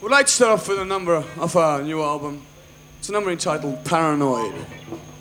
We'd like to start off with a number of our new album. It's a number entitled Paranoid.